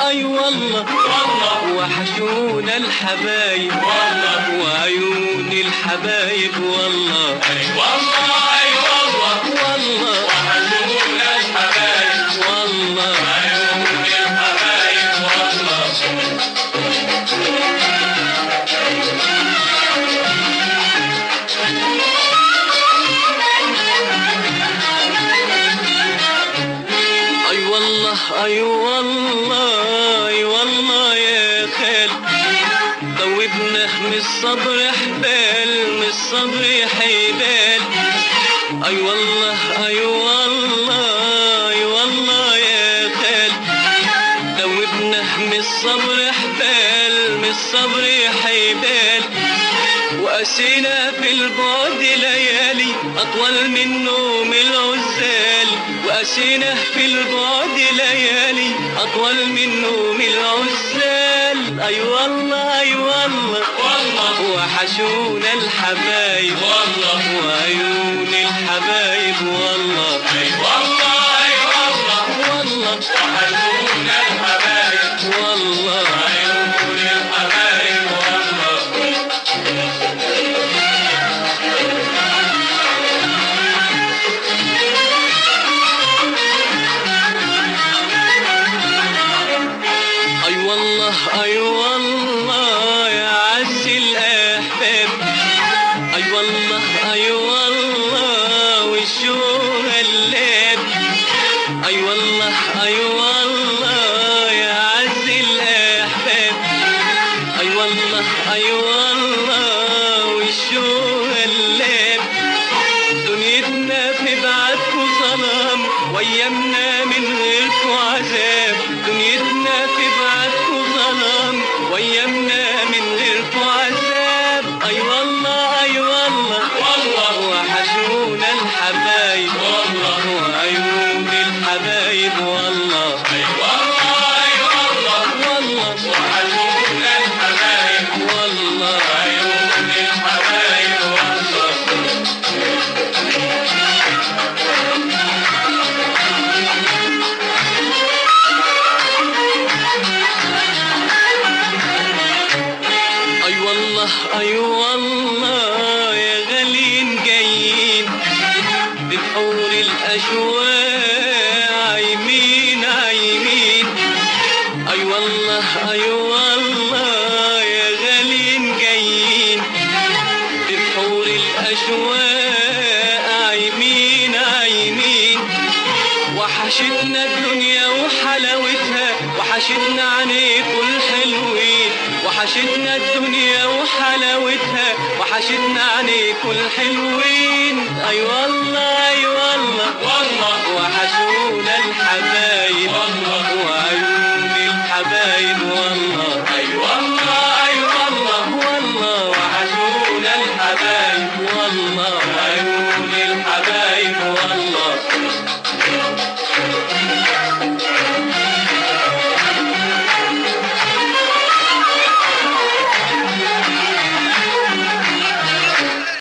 اي والله وحشونا الحبايب والله وعيون الحبايب والله اي والله والله وحشونا الحبايب والله وعيون الحبايب والله. اي والله اي والله اي والله يا خال دوبنا من الصبر حبال من الصبر حبال. اي والله اي والله اي والله يا خال دوبنا من الصبر حبال من الصبر حبال. وقسينا في البعد ليالي اطول من نوم العزال. وقسينا في البعد ليالي اطول من نوم العزال. اي والله اي والله وحشونا الحبايب والله وعيون الحبايب والله اي والله والله وحشونا الحبايب والله وعيون الحبايب والله. اي والله اي والله يا عز الاحباب. اي والله اي والله والشوق اللاب. اي والله اي والله يا عز الاحباب. اي والله اي والله والشوق اللاب. دنيتنا في بعدكوا ظلام وايامنا من غيركوا عذاب. دنيتنا في بعدكوا ظلام وايامنا من غيركوا عذاب. اي والله اي والله وحشونا الحبايب والله وعيون الحبايب والله اي والله والله وحشونا الحبايب والله وعيون الحبايب والله. اي والله اي والله يا غالين جايين ببحور الاشواق عايمين عايمين. اي والله اي والله يا غالين جايين ببحور الاشواق عايمين عايمين. وحشتنا الدنيا وحلاوتها وحشتنا عنيكوا الحلوين. وحشتنا الدنيا وحلاوتها وحشتنا عنيكوا الحلوين. اي والله اي والله